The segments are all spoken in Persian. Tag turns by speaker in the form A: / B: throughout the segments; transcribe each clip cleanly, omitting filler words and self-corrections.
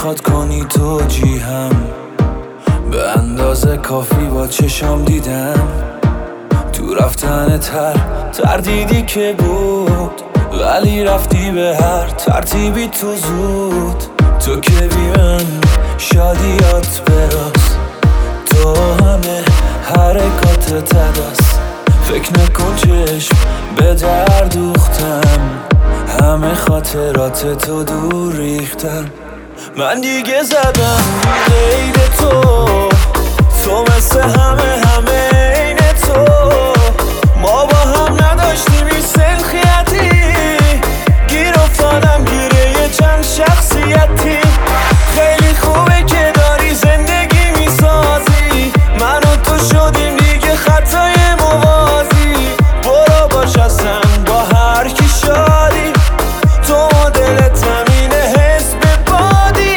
A: میخواد کنی توجیهم، به اندازه کافی با چشام دیدم. تو رفتن تردیدی که بود، ولی رفتی به هر ترتیبی تو زود. تو که بی من شادیات براست، تو همه حرکات تدست. فکر نکن چشم به در دوختم، همه خاطرات تو دور ریختم. من دیگه زدم غیر تو مثل همه عین تو. ما با هم نداشتیم این سلخیتی، گیر افتادم گیره یه چند شخصیتی. خیلی خوبه که داری زندگی میسازی، من و تو شدیم دیگه خطای موازی. برو باش اصلا با هر کی شادی، تو دلت همینه حس به بادی.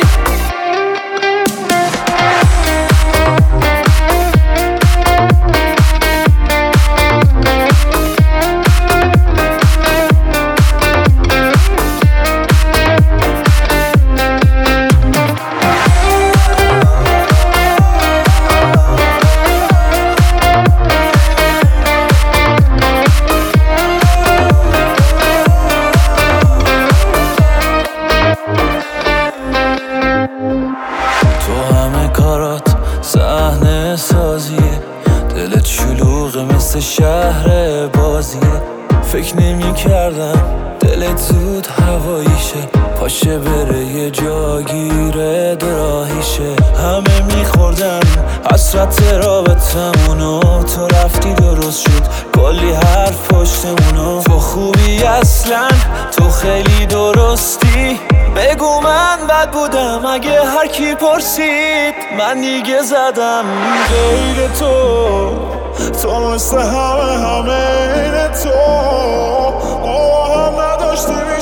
A: تو همه کارات صحنه سازیه، دلت شلوغه مثل شهر بازیه. فکر نمی کردم دلت زود هواییشه، پاشه بره یه جا گیره دوراهیشه. همه میخوردن حسرت رابطمونو، تو رفتی درست شد کلی حرف پشتمونو. تو خوبی اصلا، تو خیلی درستی، بگو من بد بودم اگه هر کی پرسید. من دیگه زدم غیر تو مثل همه عین تو. ما هم نداشتیم